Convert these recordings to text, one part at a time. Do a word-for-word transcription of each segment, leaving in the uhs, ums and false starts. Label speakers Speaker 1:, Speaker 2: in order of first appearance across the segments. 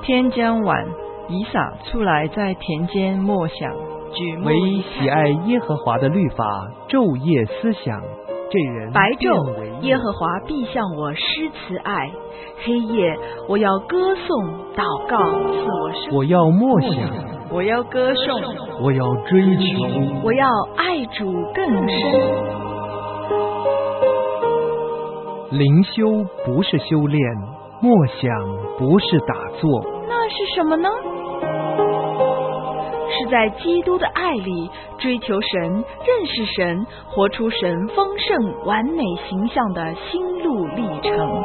Speaker 1: 天将晚，以撒出来在田间默想，举目
Speaker 2: 唯喜爱耶和华的律法，昼夜思想，这人
Speaker 3: 白昼耶和华必向我施慈爱，黑夜我要歌颂祷告赐我生。
Speaker 2: 我要默想，
Speaker 1: 我要歌颂，
Speaker 2: 我要追求，
Speaker 3: 我要爱主更深。
Speaker 2: 灵修不是修炼，默想不是打坐，
Speaker 3: 那是什么呢？是在基督的爱里追求神，认识神，活出神丰盛完美形象的心路历程。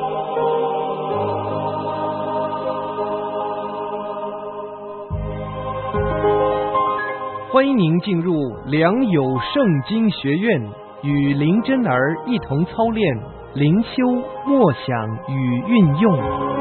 Speaker 2: 欢迎您进入良友圣经学院，与林真儿一同操练灵修、默想与运用。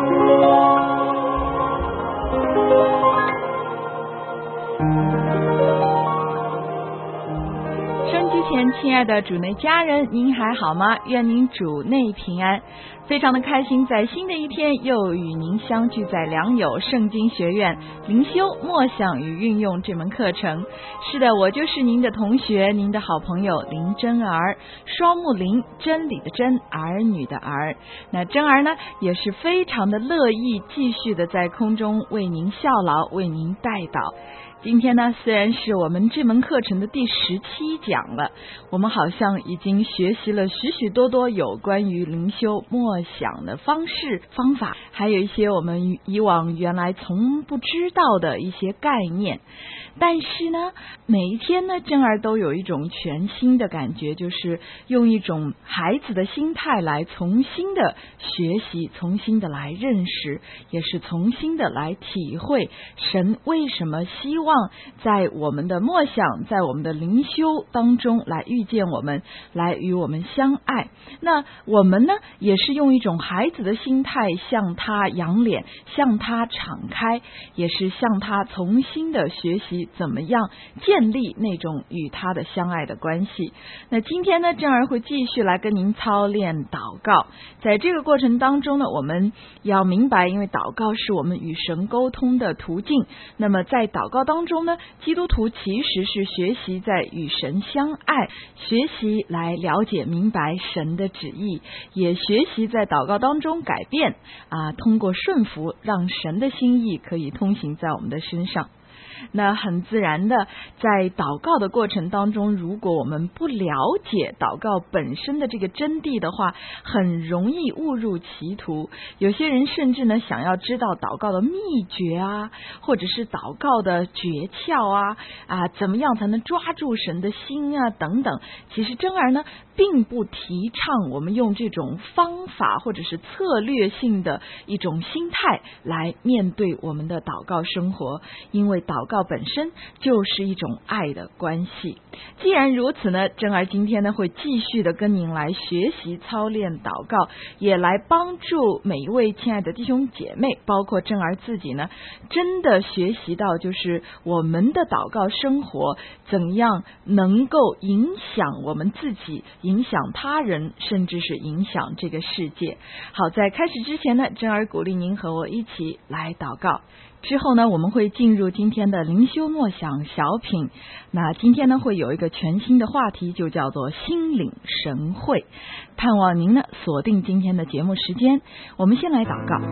Speaker 3: 收音机前亲爱的主内家人，您还好吗？愿您主内平安。非常的开心，在新的一天又与您相聚在良友圣经学院灵修、默想与运用这门课程。是的，我就是您的同学，您的好朋友林真儿，双木林，真理的真，儿女的儿。那真儿呢，也是非常的乐意继续的在空中为您效劳，为您带导。今天呢，虽然是我们这门课程的第十七讲了，我们好像已经学习了许许多多有关于灵修默想的方式方法，还有一些我们以往原来从不知道的一些概念。但是呢，每一天呢，真儿都有一种全新的感觉，就是用一种孩子的心态来重新的学习，重新的来认识，也是重新的来体会神为什么希望在我们的默想，在我们的灵修当中来遇见我们，来与我们相爱。那我们呢，也是用一种孩子的心态向他仰脸，向他敞开，也是向他重新的学习怎么样建立那种与他的相爱的关系。那今天呢，真儿会继续来跟您操练祷告。在这个过程当中呢，我们要明白，因为祷告是我们与神沟通的途径，那么在祷告当中呢，基督徒其实是学习在与神相爱，学习来了解明白神的旨意，也学习在祷告当中改变啊，通过顺服让神的心意可以通行在我们的身上。那很自然的，在祷告的过程当中，如果我们不了解祷告本身的这个真谛的话，很容易误入歧途。有些人甚至呢，想要知道祷告的秘诀啊，或者是祷告的诀窍啊，啊，怎么样才能抓住神的心啊，等等。其实真儿呢，并不提倡我们用这种方法或者是策略性的一种心态来面对我们的祷告生活，因为祷告本身就是一种爱的关系。既然如此呢，真儿今天呢会继续的跟您来学习操练祷告，也来帮助每一位亲爱的弟兄姐妹，包括真儿自己呢，真的学习到就是我们的祷告生活怎样能够影响我们自己，影响他人，甚至是影响这个世界。好，在开始之前呢，真儿鼓励您和我一起来祷告。之后呢，我们会进入今天的灵修默想小品。那今天呢，会有一个全新的话题，就叫做心领神会。盼望您呢锁定今天的节目时间。我们先来祷告。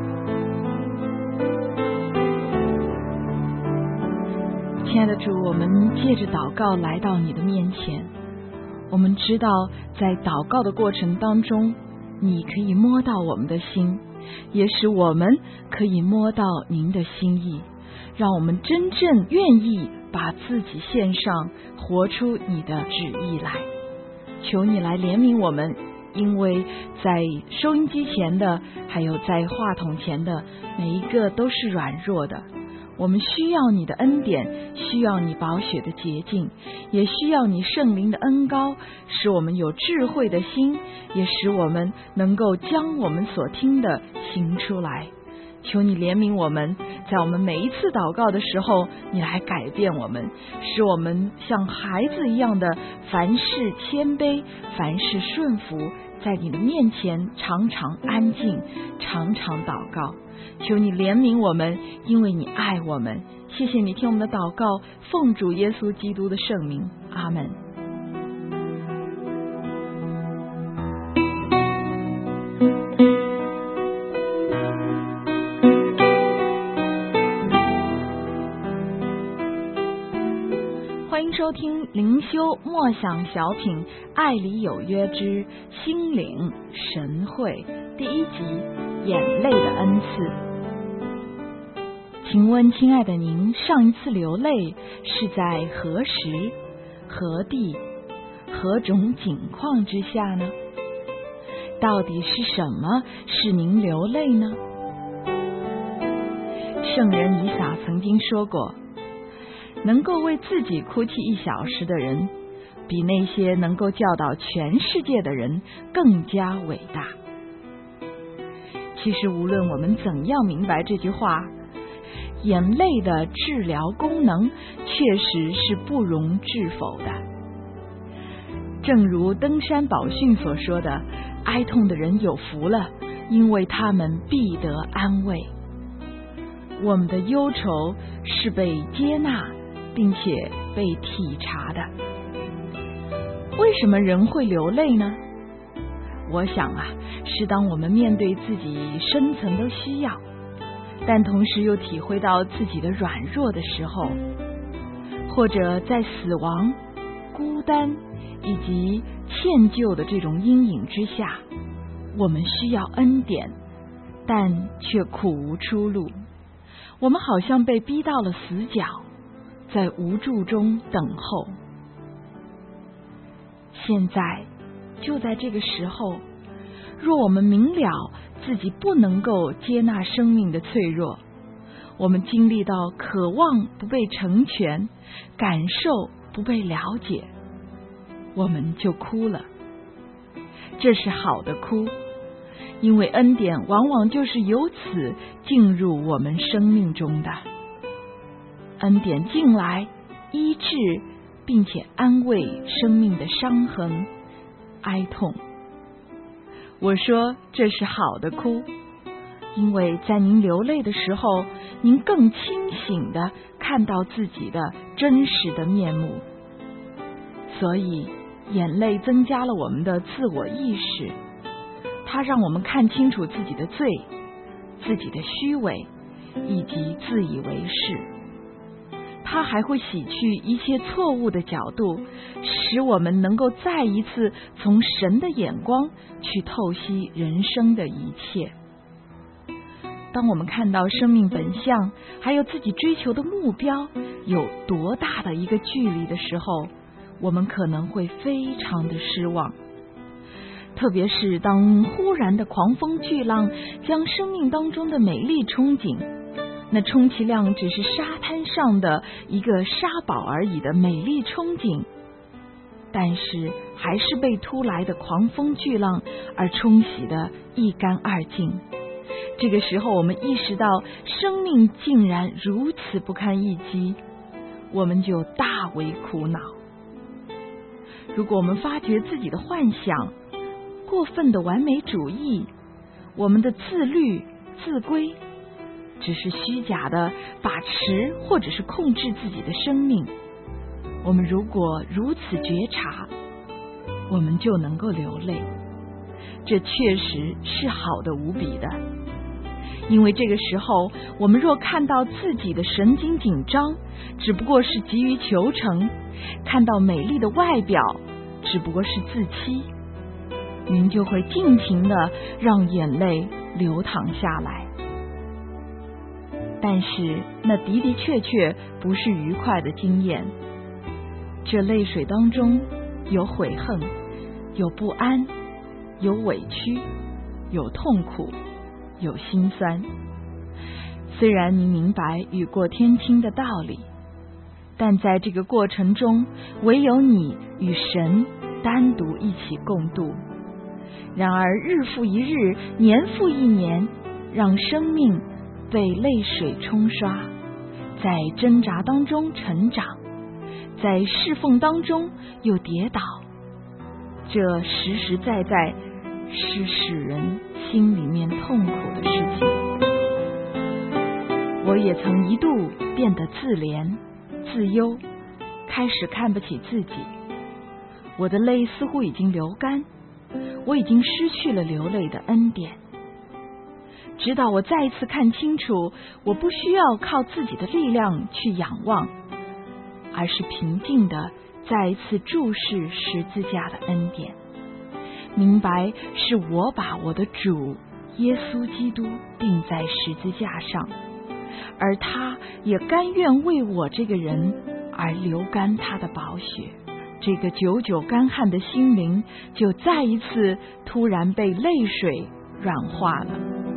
Speaker 3: 亲爱的主，我们借着祷告来到你的面前。我们知道在祷告的过程当中，你可以摸到我们的心，也使我们可以摸到您的心意，让我们真正愿意把自己献上，活出你的旨意来。求你来怜悯我们，因为在收音机前的，还有在话筒前的每一个都是软弱的，我们需要你的恩典，需要你宝血的洁净，也需要你圣灵的恩膏，使我们有智慧的心，也使我们能够将我们所听的行出来。求你怜悯我们，在我们每一次祷告的时候，你来改变我们，使我们像孩子一样的凡事谦卑，凡事顺服， 在你的面前常常安静，常常祷告。求你怜悯我们，因为你爱我们。谢谢你听我们的祷告，奉主耶稣基督的圣名，阿们。欢迎收听灵修默想小品《爱里有约之心领神会》第一集《眼泪的恩赐》。请问亲爱的您，上一次流泪是在何时、何地、何种景况之下呢？到底是什么使您流泪呢？圣人以撒曾经说过，能够为自己哭泣一小时的人，比那些能够教导全世界的人更加伟大。其实无论我们怎样明白这句话，眼泪的治疗功能确实是不容置否的。正如登山宝训所说的，哀痛的人有福了，因为他们必得安慰。我们的忧愁是被接纳并且被体察的。为什么人会流泪呢？我想啊，是当我们面对自己深层的需要，但同时又体会到自己的软弱的时候，或者在死亡、孤单以及歉疚的这种阴影之下，我们需要恩典，但却苦无出路。我们好像被逼到了死角，在无助中等候。现在就在这个时候，若我们明了自己不能够接纳生命的脆弱，我们经历到渴望不被成全，感受不被了解，我们就哭了。这是好的哭，因为恩典往往就是由此进入我们生命中的。恩典进来，医治并且安慰生命的伤痕、哀痛。我说这是好的哭，因为在您流泪的时候，您更清醒地看到自己的真实的面目。所以眼泪增加了我们的自我意识，它让我们看清楚自己的罪、自己的虚伪以及自以为是。它还会洗去一切错误的角度，使我们能够再一次从神的眼光去透析人生的一切。当我们看到生命本相还有自己追求的目标有多大的一个距离的时候，我们可能会非常的失望。特别是当忽然的狂风巨浪将生命当中的美丽憧憬，那充其量只是沙滩上的一个沙堡而已的美丽憧憬，但是还是被突来的狂风巨浪而冲洗得一干二净。这个时候我们意识到生命竟然如此不堪一击，我们就大为苦恼。如果我们发觉自己的幻想、过分的完美主义、我们的自律、自规只是虚假的把持或者是控制自己的生命，我们如果如此觉察，我们就能够流泪。这确实是好的无比的，因为这个时候我们若看到自己的神经紧张只不过是急于求成，看到美丽的外表只不过是自欺，您就会尽情的让眼泪流淌下来。但是那的的确确不是愉快的经验，这泪水当中有悔恨，有不安，有委屈，有痛苦，有心酸。虽然你明白雨过天晴的道理，但在这个过程中，唯有你与神单独一起共度。然而日复一日，年复一年，让生命被泪水冲刷，在挣扎当中成长，在侍奉当中又跌倒，这实实在在是使人心里面痛苦的事情。我也曾一度变得自怜、自忧，开始看不起自己。我的泪似乎已经流干，我已经失去了流泪的恩典。直到我再一次看清楚，我不需要靠自己的力量去仰望，而是平静的再一次注视十字架的恩典，明白是我把我的主耶稣基督钉在十字架上，而他也甘愿为我这个人而流干他的宝血。这个久久干旱的心灵就再一次突然被泪水软化了。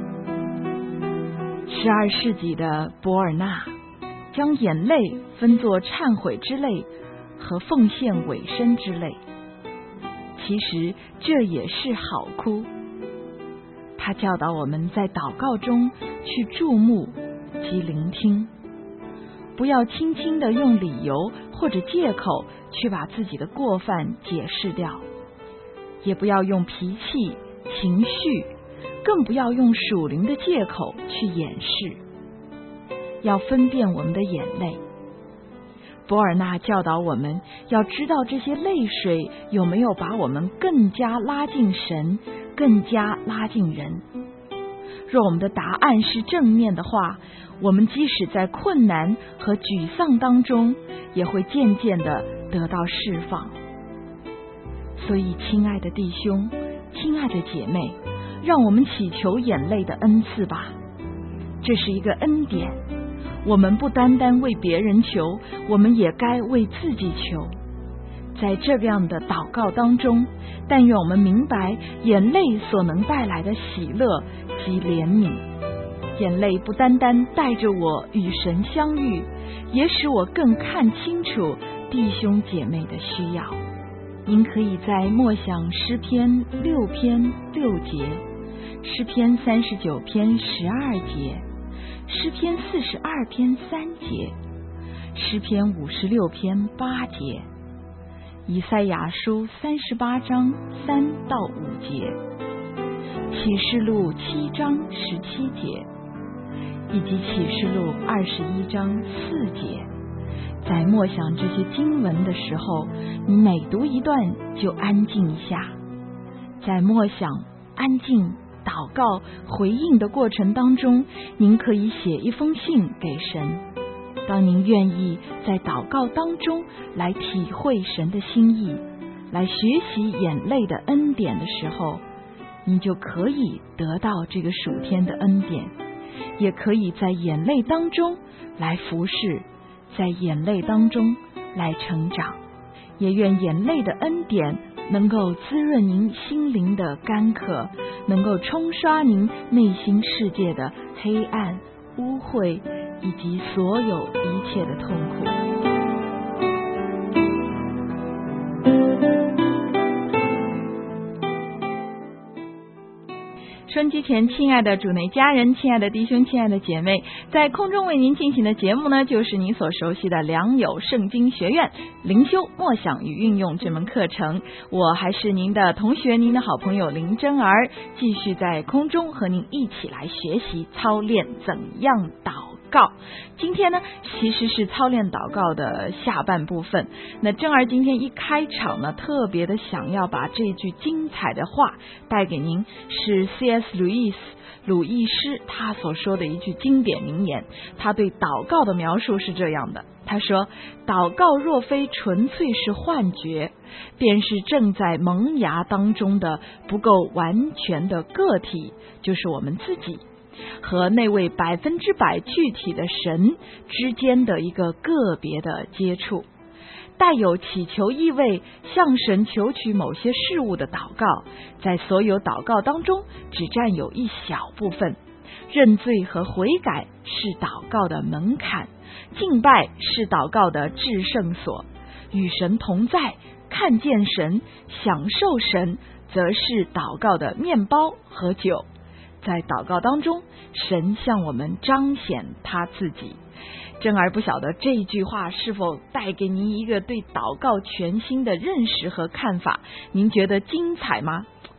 Speaker 3: 十二世纪的伯尔纳将眼泪分作忏悔之泪和奉献委身之泪，其实这也是好哭。他教导我们在祷告中去注目及聆听，不要轻轻地用理由或者借口去把自己的过犯解释掉，也不要用脾气、情绪，更不要用属灵的借口去掩饰，要分辨我们的眼泪。伯尔纳教导我们要知道这些泪水有没有把我们更加拉近神，更加拉近人。若我们的答案是正面的话，我们即使在困难和沮丧当中，也会渐渐的得到释放。所以亲爱的弟兄，亲爱的姐妹，让我们祈求眼泪的恩赐吧。这是一个恩典，我们不单单为别人求，我们也该为自己求。在这样的祷告当中，但愿我们明白眼泪所能带来的喜乐及怜悯。眼泪不单单带着我与神相遇，也使我更看清楚弟兄姐妹的需要。您可以在默想诗篇六篇六节，诗篇三十九篇十二节，诗篇四十二篇三节，诗篇五十六篇八节，以赛亚书三十八章三到五节，启示录七章十七节，以及启示录二十一章四节。在默想这些经文的时候，你每读一段就安静一下，在默想、安静、祷告、回应的过程当中，您可以写一封信给神。当您愿意在祷告当中来体会神的心意，来学习眼泪的恩典的时候，您就可以得到这个属天的恩典，也可以在眼泪当中来服侍，在眼泪当中来成长。也愿眼泪的恩典能够滋润您心灵的干渴，能够冲刷您内心世界的黑暗、污秽以及所有一切的痛苦。收音机前亲爱的主内家人，亲爱的弟兄，亲爱的姐妹，在空中为您进行的节目呢，就是您所熟悉的良友圣经学院灵修默想与运用这门课程。我还是您的同学，您的好朋友林真儿，继续在空中和您一起来学习操练怎样祷告。今天呢，其实是操练祷告的下半部分。那真儿今天一开场呢，特别的想要把这句精彩的话带给您，是 C S 路易斯鲁易斯他所说的一句经典名言。他对祷告的描述是这样的，他说，祷告若非纯粹是幻觉，便是正在萌芽当中的不够完全的个体，就是我们自己和那位百分之百具体的神之间的一个个别的接触。带有祈求意味向神求取某些事物的祷告，在所有祷告当中只占有一小部分。认罪和悔改是祷告的门槛，敬拜是祷告的至圣所，与神同在、看见神、享受神，则是祷告的面包和酒。在祷告当中，神向我们彰显他自己。真儿不晓得这一句话是否带给您一个对祷告全新的认识和看法，您觉得精彩吗？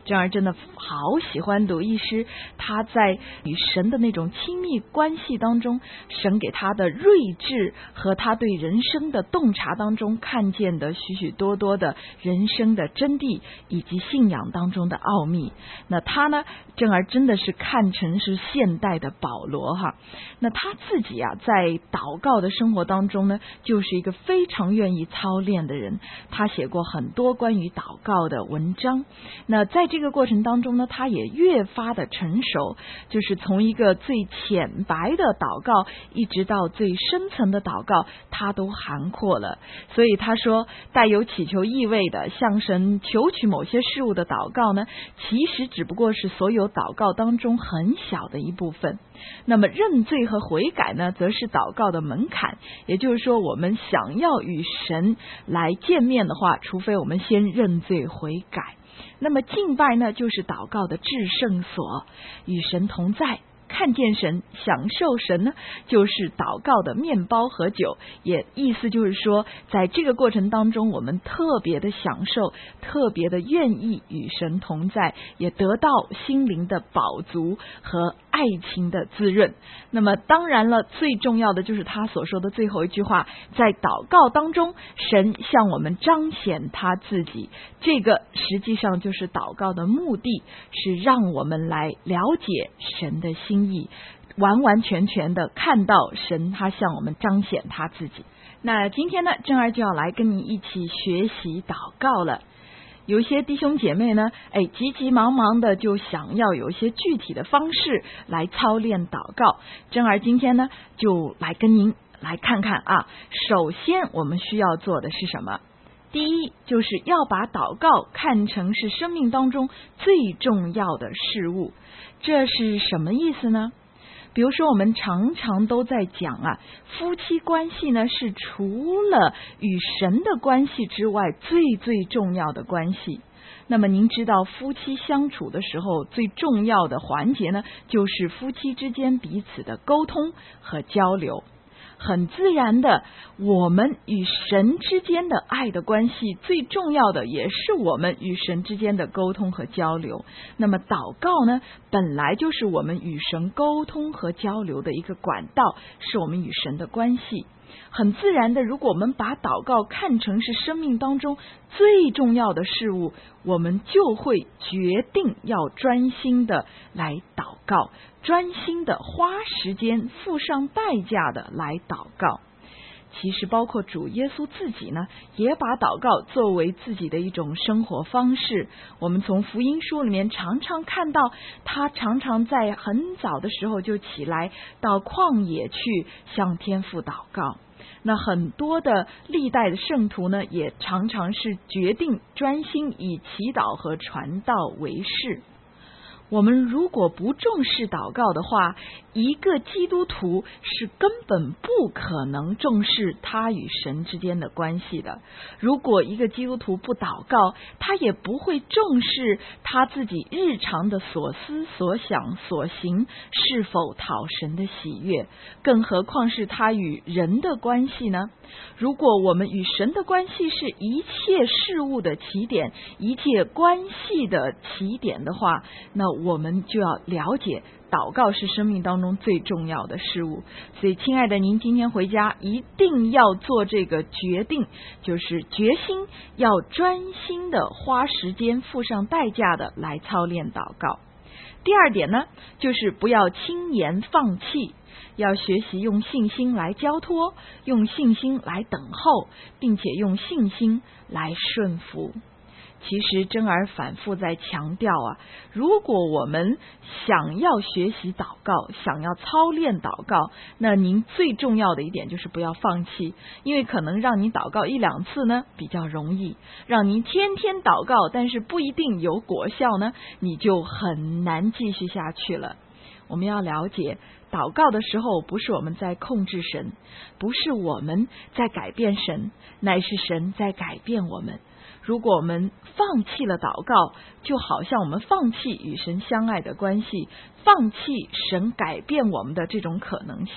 Speaker 3: 珍儿真的好喜欢读医师他在与神的那种亲密关系当中，神给他的睿智和他对人生的洞察当中看见的许许多多的人生的真谛以及信仰当中的奥秘。那他呢，珍儿真的是看成是现代的保罗哈。那他自己啊，在祷告的生活当中呢，就是一个非常愿意操练的人。他写过很多关于祷告的文章。那在这个过程当中呢，他也越发的成熟，就是从一个最浅白的祷告一直到最深层的祷告，他都涵括了。所以他说，带有祈求意味的向神求取某些事物的祷告呢，其实只不过是所有祷告当中很小的一部分。那么认罪和悔改呢，则是祷告的门槛。也就是说，我们想要与神来见面的话，除非我们先认罪悔改。那么敬拜呢，就是祷告的至圣所，与神同在，看见神，享受神呢，就是祷告的面包和酒。也意思就是说，在这个过程当中，我们特别的享受，特别的愿意与神同在，也得到心灵的饱足和爱情的滋润。那么当然了，最重要的就是他所说的最后一句话，在祷告当中，神向我们彰显他自己。这个实际上就是祷告的目的，是让我们来了解神的心意，完完全全的看到神他向我们彰显他自己。那今天呢，珍儿就要来跟你一起学习祷告了。有一些弟兄姐妹呢，哎，急急忙忙的就想要有一些具体的方式来操练祷告。珍儿今天呢，就来跟您来看看啊。首先我们需要做的是什么？第一，就是要把祷告看成是生命当中最重要的事物。这是什么意思呢？比如说，我们常常都在讲啊，夫妻关系呢是除了与神的关系之外最最重要的关系。那么您知道，夫妻相处的时候最重要的环节呢，就是夫妻之间彼此的沟通和交流。很自然的，我们与神之间的爱的关系最重要的也是我们与神之间的沟通和交流。那么祷告呢，本来就是我们与神沟通和交流的一个管道，是我们与神的关系。很自然的，如果我们把祷告看成是生命当中最重要的事物，我们就会决定要专心的来祷告，专心的花时间付上代价的来祷告。其实包括主耶稣自己呢，也把祷告作为自己的一种生活方式。我们从福音书里面常常看到，他常常在很早的时候就起来到旷野去向天父祷告。那很多的历代的圣徒呢，也常常是决定专心以祈祷和传道为事。我们如果不重视祷告的话，一个基督徒是根本不可能重视他与神之间的关系的。如果一个基督徒不祷告，他也不会重视他自己日常的所思所想所行是否讨神的喜悦，更何况是他与人的关系呢？如果我们与神的关系是一切事物的起点，一切关系的起点的话，那我们就要了解祷告是生命当中最重要的事物。所以亲爱的，您今天回家一定要做这个决定，就是决心要专心的花时间付上代价的来操练祷告。第二点呢，就是不要轻言放弃，要学习用信心来交托，用信心来等候，并且用信心来顺服。其实珍儿反复在强调啊，如果我们想要学习祷告，想要操练祷告，那您最重要的一点就是不要放弃。因为可能让你祷告一两次呢比较容易，让您天天祷告但是不一定有果效呢，你就很难继续下去了。我们要了解，祷告的时候不是我们在控制神，不是我们在改变神，乃是神在改变我们。如果我们放弃了祷告，就好像我们放弃与神相爱的关系，放弃神改变我们的这种可能性。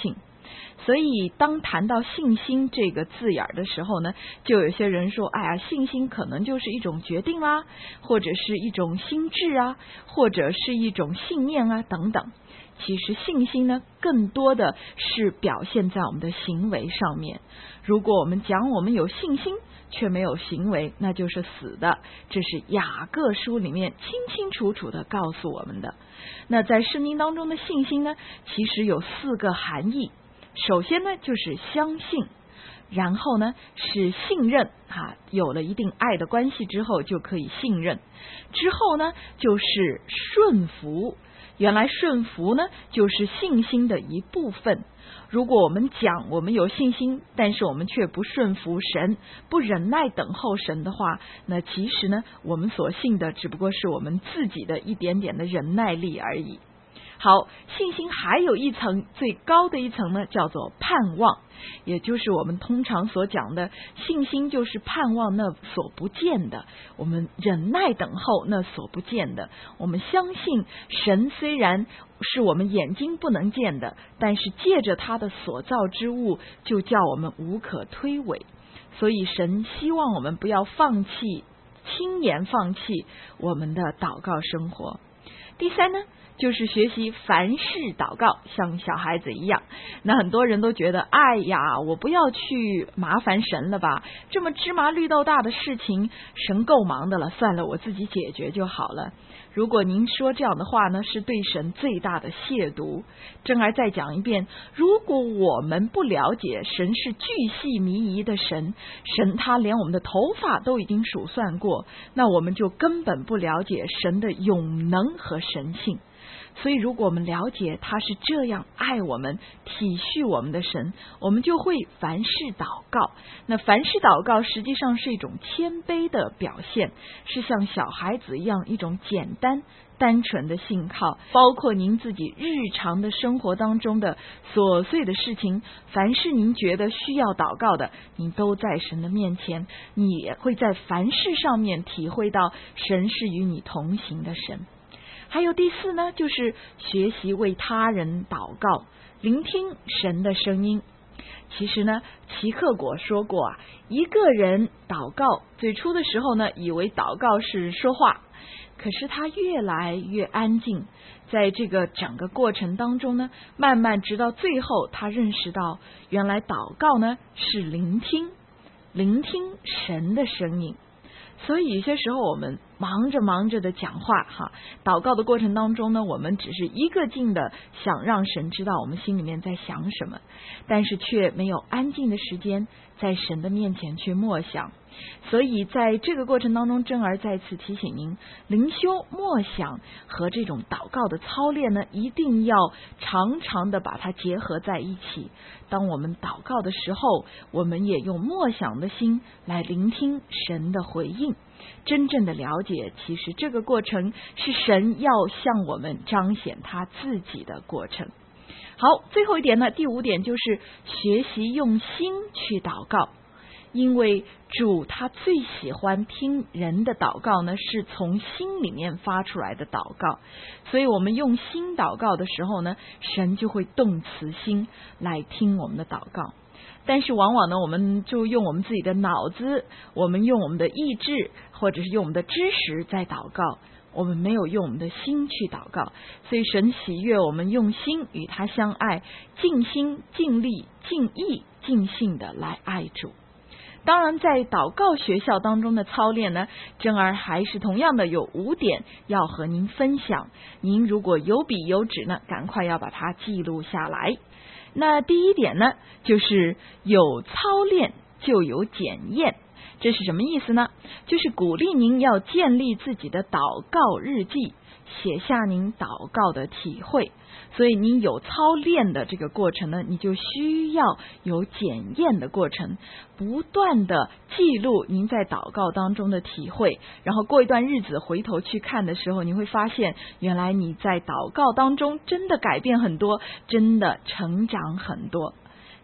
Speaker 3: 所以当谈到信心这个字眼的时候呢，就有些人说，哎呀，信心可能就是一种决定啦，或者是一种心智啊，或者是一种信念啊等等。其实信心呢，更多的是表现在我们的行为上面。如果我们讲我们有信心却没有行为，那就是死的，这是雅各书里面清清楚楚的告诉我们的。那在圣经当中的信心呢，其实有四个含义。首先呢，就是相信，然后呢是信任啊，有了一定爱的关系之后就可以信任，之后呢就是顺服。原来顺服呢就是信心的一部分。如果我们讲我们有信心，但是我们却不顺服神，不忍耐等候神的话，那其实呢我们所信的只不过是我们自己的一点点的忍耐力而已。好，信心还有一层，最高的一层呢叫做盼望，也就是我们通常所讲的信心，就是盼望那所不见的，我们忍耐等候那所不见的。我们相信神虽然是我们眼睛不能见的，但是借着他的所造之物就叫我们无可推诿。所以神希望我们不要放弃，轻言放弃我们的祷告生活。第三呢，就是学习凡事祷告，像小孩子一样。那很多人都觉得，哎呀，我不要去麻烦神了吧，这么芝麻绿豆大的事情神够忙的了，算了，我自己解决就好了。如果您说这样的话呢，是对神最大的亵渎。真儿再讲一遍，如果我们不了解神是巨细靡遗的神，神他连我们的头发都已经数算过，那我们就根本不了解神的永能和神性。所以如果我们了解他是这样爱我们体恤我们的神，我们就会凡事祷告。那凡事祷告实际上是一种谦卑的表现，是像小孩子一样一种简单单纯的信靠。包括您自己日常的生活当中的琐碎的事情，凡是您觉得需要祷告的，您都在神的面前，你也会在凡事上面体会到神是与你同行的神。还有第四呢，就是学习为他人祷告，聆听神的声音。其实呢，齐克果说过啊，一个人祷告，最初的时候呢，以为祷告是说话，可是他越来越安静，在这个整个过程当中呢，慢慢直到最后，他认识到，原来祷告呢是聆听，聆听神的声音。所以有些时候我们忙着忙着的讲话哈，祷告的过程当中呢，我们只是一个劲的想让神知道我们心里面在想什么，但是却没有安静的时间在神的面前去默想。所以在这个过程当中，真儿再次提醒您，灵修默想和这种祷告的操练呢，一定要常常的把它结合在一起。当我们祷告的时候，我们也用默想的心来聆听神的回应，真正的了解，其实这个过程是神要向我们彰显他自己的过程。好，最后一点呢，第五点就是学习用心去祷告。因为主他最喜欢听人的祷告呢，是从心里面发出来的祷告，所以我们用心祷告的时候呢，神就会动慈心来听我们的祷告。但是往往呢，我们就用我们自己的脑子，我们用我们的意志，或者是用我们的知识在祷告，我们没有用我们的心去祷告。所以神喜悦我们用心与他相爱，尽心尽力尽意尽性的来爱主。当然在祷告学校当中的操练呢，真儿还是同样的有五点要和您分享，您如果有笔有纸呢，赶快要把它记录下来。那第一点呢，就是有操练就有检验。这是什么意思呢？就是鼓励您要建立自己的祷告日记，写下您祷告的体会。所以您有操练的这个过程呢，你就需要有检验的过程，不断的记录您在祷告当中的体会，然后过一段日子回头去看的时候，你会发现原来你在祷告当中真的改变很多，真的成长很多。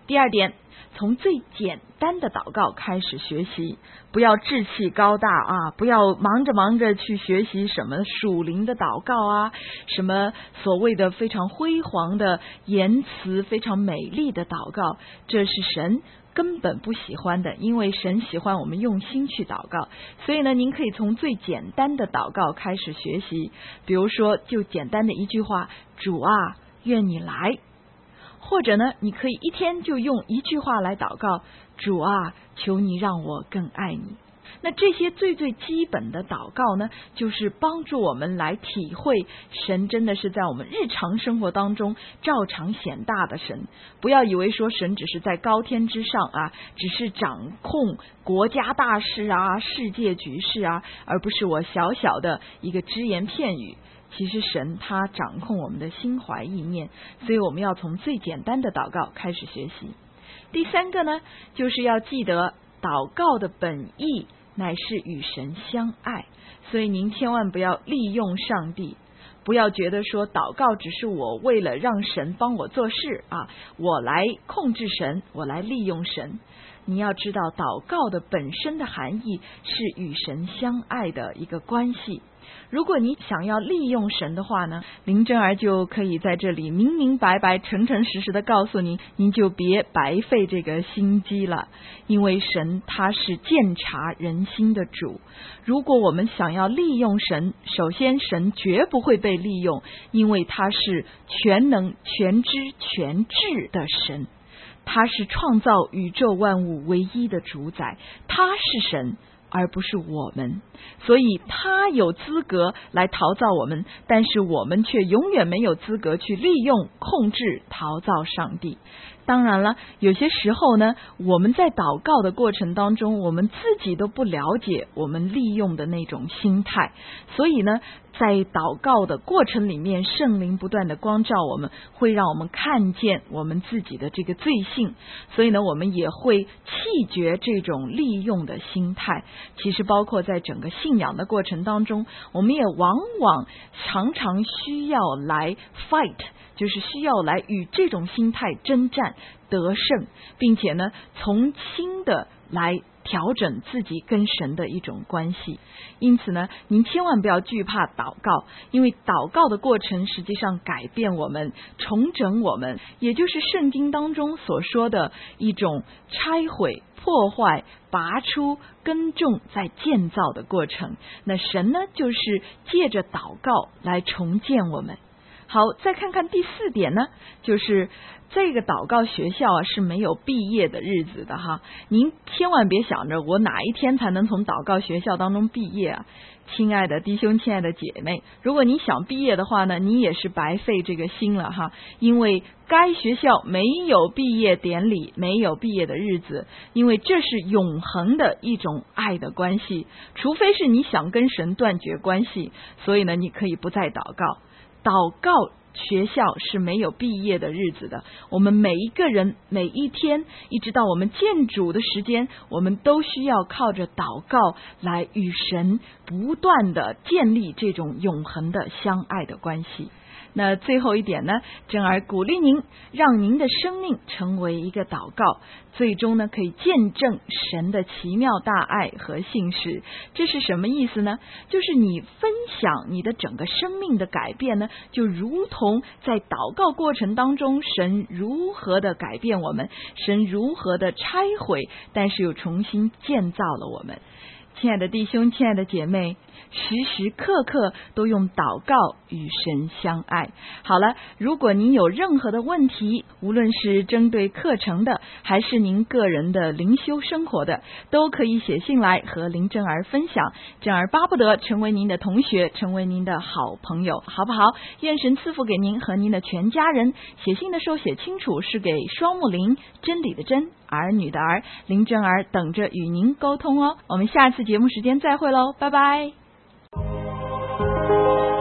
Speaker 3: 第二点，从最简单的祷告开始学习，不要志气高大啊，不要忙着忙着去学习什么属灵的祷告啊，什么所谓的非常辉煌的言辞，非常美丽的祷告，这是神根本不喜欢的，因为神喜欢我们用心去祷告。所以呢，您可以从最简单的祷告开始学习，比如说就简单的一句话，主啊，愿你来。或者呢，你可以一天就用一句话来祷告，主啊，求你让我更爱你。那这些最最基本的祷告呢，就是帮助我们来体会神真的是在我们日常生活当中照常显大的神。不要以为说神只是在高天之上啊，只是掌控国家大事啊、世界局势啊，而不是我小小的一个只言片语。其实神他掌控我们的心怀意念，所以我们要从最简单的祷告开始学习。第三个呢，就是要记得祷告的本意乃是与神相爱，所以您千万不要利用上帝，不要觉得说祷告只是我为了让神帮我做事啊，我来控制神，我来利用神。你要知道祷告的本身的含义是与神相爱的一个关系。如果你想要利用神的话呢，林真儿就可以在这里明明白白诚诚实实的告诉您，您就别白费这个心机了，因为神他是鉴察人心的主。如果我们想要利用神，首先神绝不会被利用，因为他是全能全知全智的神，他是创造宇宙万物唯一的主宰，他是神而不是我们，所以他有资格来陶造我们，但是我们却永远没有资格去利用、控制、陶造上帝。当然了，有些时候呢，我们在祷告的过程当中，我们自己都不了解我们利用的那种心态，所以呢，在祷告的过程里面，圣灵不断的光照我们，会让我们看见我们自己的这个罪性，所以呢，我们也会弃绝这种利用的心态。其实包括在整个信仰的过程当中，我们也往往常常需要来 fight，就是需要来与这种心态征战得胜，并且呢，从轻的来调整自己跟神的一种关系。因此呢，您千万不要惧怕祷告，因为祷告的过程实际上改变我们、重整我们，也就是圣经当中所说的一种拆毁、破坏、拔出、耕种再建造的过程。那神呢，就是借着祷告来重建我们。好，再看看第四点呢，就是这个祷告学校啊是没有毕业的日子的哈。您千万别想着我哪一天才能从祷告学校当中毕业啊，亲爱的弟兄，亲爱的姐妹，如果你想毕业的话呢，你也是白费这个心了哈，因为该学校没有毕业典礼，没有毕业的日子，因为这是永恒的一种爱的关系，除非是你想跟神断绝关系，所以呢，你可以不再祷告。祷告学校是没有毕业的日子的，我们每一个人每一天一直到我们见主的时间，我们都需要靠着祷告来与神不断的建立这种永恒的相爱的关系。那最后一点呢，真儿鼓励您，让您的生命成为一个祷告，最终呢可以见证神的奇妙大爱和信实。这是什么意思呢？就是你分享你的整个生命的改变呢，就如同在祷告过程当中，神如何的改变我们，神如何的拆毁，但是又重新建造了我们。亲爱的弟兄，亲爱的姐妹，时时刻刻都用祷告与神相爱。好了，如果您有任何的问题，无论是针对课程的，还是您个人的灵修生活的，都可以写信来和林真儿分享。真儿巴不得成为您的同学，成为您的好朋友，好不好？愿神赐福给您和您的全家人。写信的时候写清楚，是给双木林，真理的真，儿女的儿，林真儿等着与您沟通哦。我们下次节目时间再会喽，拜拜。